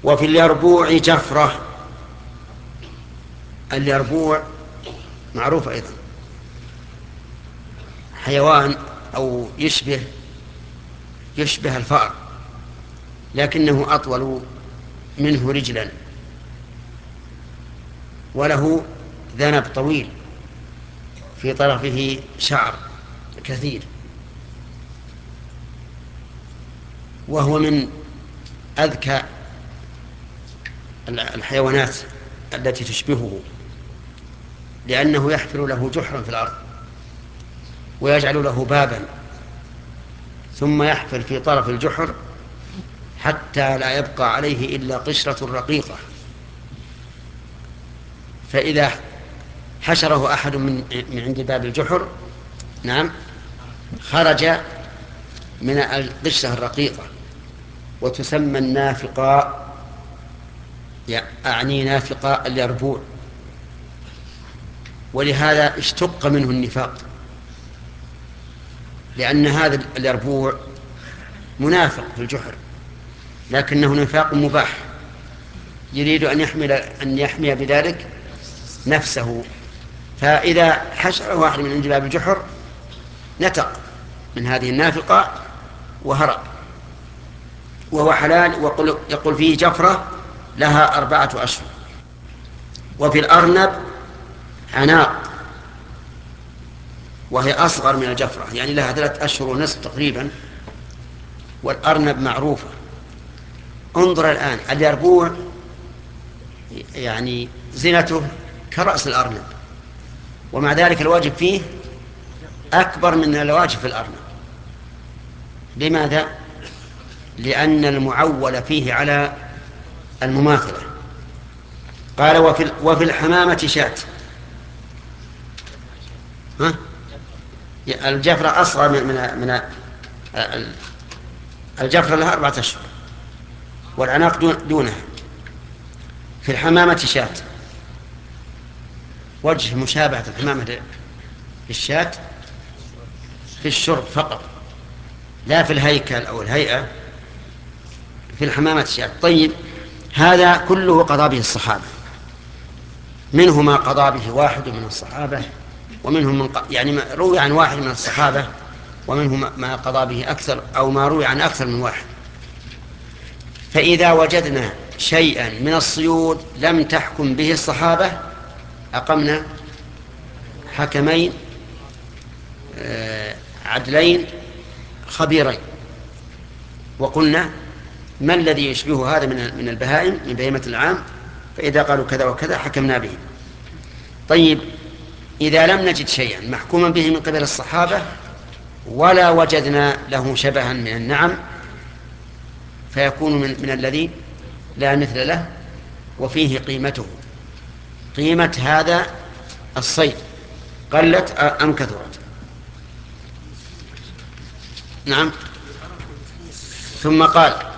وفي اليربوع جفرة. اليربوع معروف أيضا، حيوان أو يشبه الفأر، لكنه أطول منه رجلا، وله ذنب طويل في طرفه شعر كثير، وهو من أذكى الحيوانات التي تشبهه، لأنه يحفر له جحرا في الأرض ويجعل له بابا، ثم يحفر في طرف الجحر حتى لا يبقى عليه إلا قشرة رقيقة، فإذا حشره أحد من عند باب الجحر، نعم، خرج من القشرة الرقيقة، وتسمى النافقاء، أعني نافقاء اليربوع، ولهذا اشتق منه النفاق، لأن هذا اليربوع منافق في الجحر، لكنه نفاق مباح، يريد أن يحمي بذلك نفسه، فإذا حشره واحد من عند باب الجحر نتق من هذه النافقة وهرب، وهو حلال، يقول فيه جفرة لها 4 أشهر. وفي الأرنب عناق، وهي أصغر من الجفرة، يعني لها 3 أشهر ونصف تقريبا، والأرنب معروفة. انظر الآن، اليربوع يعني زينته كرأس الأرنب، ومع ذلك الواجب فيه أكبر من الواجب في الأرنب. لماذا؟ لأن المعول فيه على المماثلة. قال وفي الحمامة شاة. ها؟ الجفرة أصغر من الجفرة لها 4 أشهر، والعناق دونها. في الحمامة شاة، وجه مشابهة الحمامة للشاة في الشرب فقط، لا في الهيكل أو الهيئة. في الحمامة شاة. طيب، هذا كله قضى به الصحابة، منه ما قضى به واحد من الصحابة، ومنهم يعني روي عن واحد من الصحابة، ومنه ما قضى به أكثر، أو ما روي عن أكثر من واحد. فإذا وجدنا شيئا من الصيود لم تحكم به الصحابة، أقمنا حكمين عدلين خبيرين، وقلنا ما الذي يشبه هذا من البهائم، من بهيمة العام، فإذا قالوا كذا وكذا حكمنا به. طيب، إذا لم نجد شيئا محكوما به من قبل الصحابة، ولا وجدنا له شبها من النعم، فيكون من الذي لا مثل له، وفيه قيمته، قيمة هذا الصيد، قلت أم كثرت. نعم. ثم قال